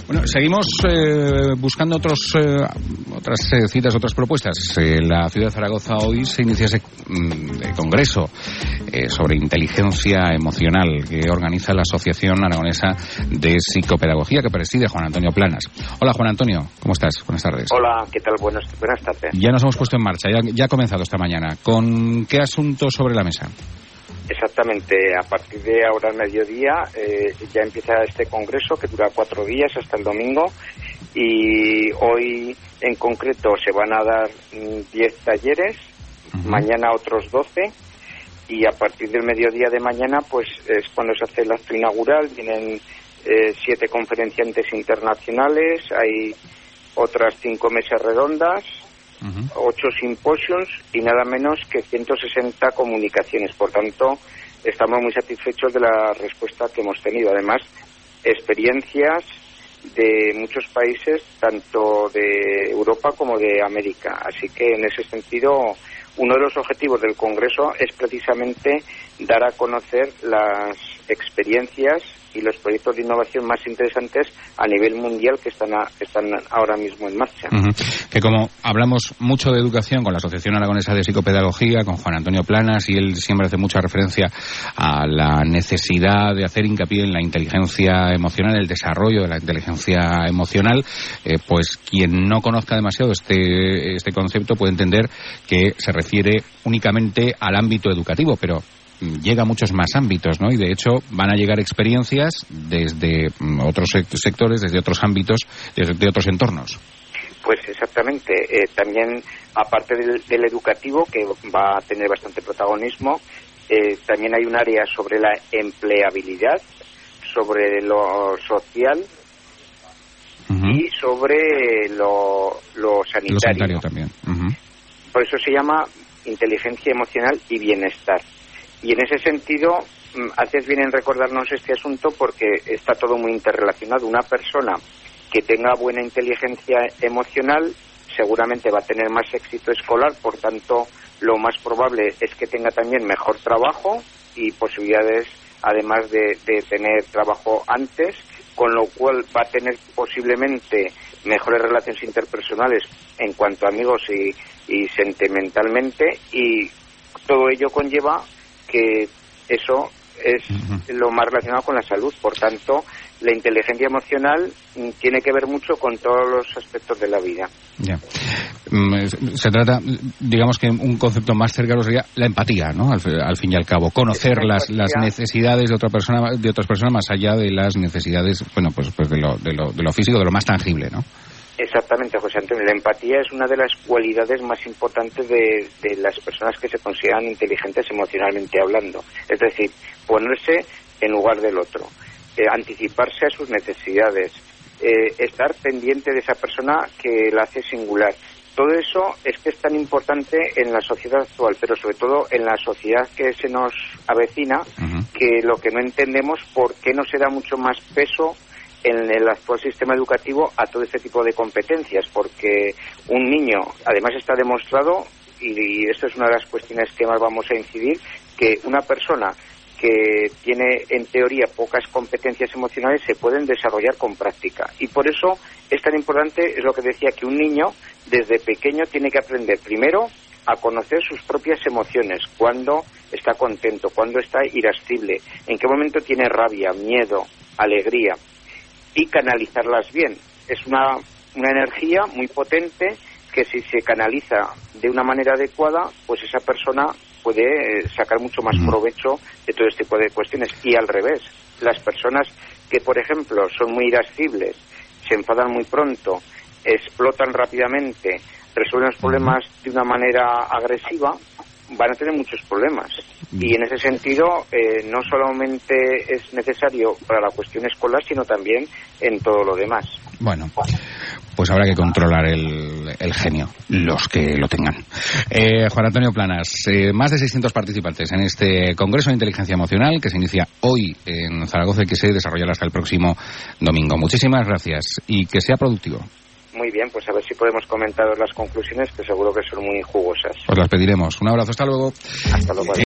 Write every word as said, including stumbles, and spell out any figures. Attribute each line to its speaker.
Speaker 1: Bueno, seguimos eh, buscando otros, eh, otras eh, citas, otras propuestas. En eh, la ciudad de Zaragoza hoy se inicia ese mm, congreso eh, sobre inteligencia emocional que organiza la Asociación Aragonesa de Psicopedagogía, que preside Juan Antonio Planas. Hola, Juan Antonio, ¿cómo estás? Buenas tardes.
Speaker 2: Hola, ¿qué tal? Buenas, buenas tardes.
Speaker 1: Ya nos hemos puesto en marcha, ya, ya ha comenzado esta mañana. ¿Con qué asunto sobre la mesa?
Speaker 2: Exactamente, a partir de ahora al mediodía eh, ya empieza este congreso que dura cuatro días hasta el domingo, y hoy en concreto se van a dar diez talleres, uh-huh. mañana otros doce, y a partir del mediodía de mañana pues es cuando se hace el acto inaugural. Vienen eh, siete conferenciantes internacionales, hay otras cinco mesas redondas, Uh-huh. ocho simposios y nada menos que ciento sesenta comunicaciones. Por tanto, estamos muy satisfechos de la respuesta que hemos tenido. Además, experiencias de muchos países, tanto de Europa como de América. Así que, en ese sentido, uno de los objetivos del Congreso es precisamente dar a conocer las experiencias y los proyectos de innovación más interesantes a nivel mundial que están, a, están ahora mismo en marcha.
Speaker 1: Uh-huh. Que como hablamos mucho de educación con la Asociación Aragonesa de Psicopedagogía, con Juan Antonio Planas, y él siempre hace mucha referencia a la necesidad de hacer hincapié en la inteligencia emocional, el desarrollo de la inteligencia emocional, eh, pues quien no conozca demasiado este, este concepto puede entender que se refiere únicamente al ámbito educativo, pero llega a muchos más ámbitos, ¿no? Y de hecho van a llegar experiencias desde otros sectores, desde otros ámbitos, desde otros entornos.
Speaker 2: Pues exactamente. Eh, también, aparte del, del educativo, que va a tener bastante protagonismo, eh, también hay un área sobre la empleabilidad, sobre lo social, uh-huh. y sobre lo, lo sanitario.
Speaker 1: Lo sanitario también. Uh-huh.
Speaker 2: Por eso se llama inteligencia emocional y bienestar. Y en ese sentido, haces bien en recordarnos este asunto porque está todo muy interrelacionado. Una persona que tenga buena inteligencia emocional seguramente va a tener más éxito escolar, por tanto, lo más probable es que tenga también mejor trabajo y posibilidades, además de, de tener trabajo antes, con lo cual va a tener posiblemente mejores relaciones interpersonales en cuanto a amigos y, y sentimentalmente, y todo ello conlleva que eso es uh-huh. lo más relacionado con la salud. Por tanto, la inteligencia emocional tiene que ver mucho con todos los aspectos de la vida.
Speaker 1: Ya. Se trata, digamos que un concepto más cercano sería la empatía, ¿no? Al, al fin y al cabo, conocer las, las necesidades de otra persona, de otras personas más allá de las necesidades, bueno, pues, pues de lo, de lo, de lo físico, de lo más tangible, ¿no?
Speaker 2: Exactamente, José Antonio. La empatía es una de las cualidades más importantes de, de las personas que se consideran inteligentes emocionalmente hablando. Es decir, ponerse en lugar del otro, eh, anticiparse a sus necesidades, eh, estar pendiente de esa persona que la hace singular. Todo eso es que es tan importante en la sociedad actual, pero sobre todo en la sociedad que se nos avecina, uh-huh. que lo que no entendemos, por qué no se da mucho más peso en el actual sistema educativo a todo este tipo de competencias, porque un niño, además está demostrado, y esto es una de las cuestiones que más vamos a incidir, que una persona que tiene en teoría pocas competencias emocionales se pueden desarrollar con práctica, y por eso es tan importante, es lo que decía, que un niño desde pequeño tiene que aprender primero a conocer sus propias emociones, cuándo está contento, cuándo está irascible, en qué momento tiene rabia, miedo, alegría, y canalizarlas bien. Es una, una energía muy potente que, si se canaliza de una manera adecuada, pues esa persona puede sacar mucho más provecho de todo este tipo de cuestiones. Y al revés, las personas que, por ejemplo, son muy irascibles, se enfadan muy pronto, explotan rápidamente, resuelven los problemas de una manera agresiva, van a tener muchos problemas. Y en ese sentido, eh, no solamente es necesario para la cuestión escolar, sino también en todo lo demás.
Speaker 1: Bueno, pues habrá que controlar el, el genio, los que lo tengan. Eh, Juan Antonio Planas, eh, más de seiscientos participantes en este Congreso de Inteligencia Emocional que se inicia hoy en Zaragoza y que se desarrollará hasta el próximo domingo. Muchísimas gracias y que sea productivo.
Speaker 2: Muy bien, pues a ver si podemos comentaros las conclusiones, que seguro que son muy jugosas.
Speaker 1: Pues las pediremos. Un abrazo, hasta luego.
Speaker 2: Hasta luego.